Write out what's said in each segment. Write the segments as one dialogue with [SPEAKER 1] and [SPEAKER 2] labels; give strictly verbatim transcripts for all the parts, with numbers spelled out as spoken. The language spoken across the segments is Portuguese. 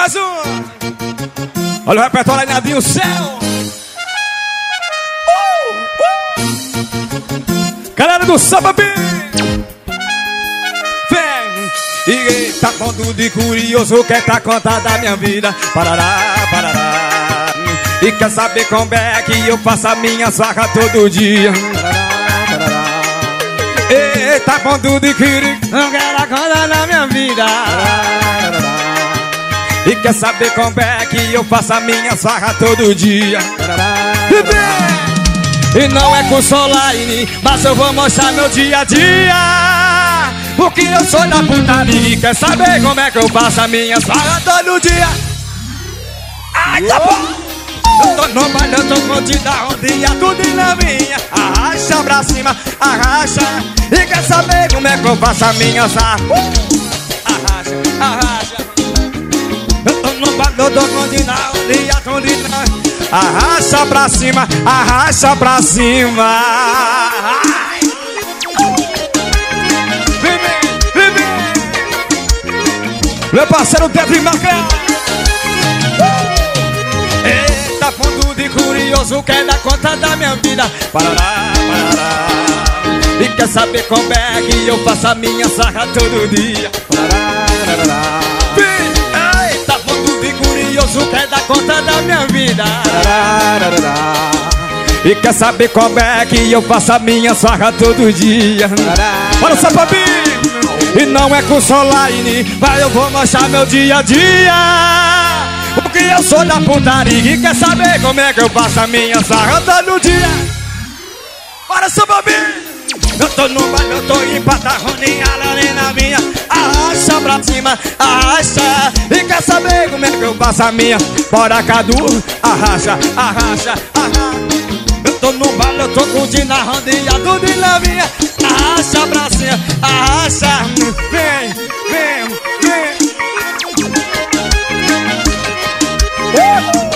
[SPEAKER 1] Mais um. Olha o repertório aí, Nadinho, céu. Uh, uh. Galera do Samba Bim. Vem. E tá pondo de curioso, quer tá conta da minha vida. Parará, parará. E quer saber como é que eu faço a minha sarra todo dia. Parará, parará. E tá pondo de curioso, não quer tá conta da minha vida. Parará, parará. E quer saber como é que eu faço a minha sarra todo dia. E não é curso online, mas eu vou mostrar meu dia a dia. Porque eu sou da putaria. Quer saber como é que eu faço a minha sarra todo dia? Ai, tá bom. Eu tô no baile, eu tô contigo da ondinha, tudo na minha. Arracha pra cima, arracha. E quer saber como é que eu faço a minha sarra? Arracha, arracha. Eu tô contigo na ondinha, tudo na minha. Arracha pra cima, arracha pra cima. Vem, vem, vem. Meu parceiro deve marcar. Eita, fundo de curioso, quer dar conta da minha vida. Parará, parará. E quer saber como é que eu faço a minha sarra todo dia. Parará, parará. Vem, eita, fundo de curioso, quer dar conta da minha vida. E quer saber como é que eu faço a minha sarra todo dia. Bora, Samba Bim. E não é curso online, mas eu vou mostrar meu dia a dia. Porque eu sou da putaria. E quer saber como é que eu faço a minha sarra todo dia. Bora, Samba Bim. Eu tô no baile, eu tô em Patagonia, ali na minha. Arracha pra cima, arracha. E quer saber como é que eu faço a minha? Bora, Cadu, arracha, arracha, arracha. Eu tô no baile, eu tô curtindo a rodinha, tudo na minha. Arracha pra cima, arracha. Vem, vem, vem. uh!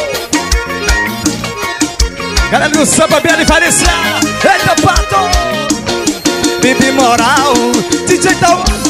[SPEAKER 1] Galera do Samba Bim diferenciada. Eita, pato. Bibi Moral, D J Tauan.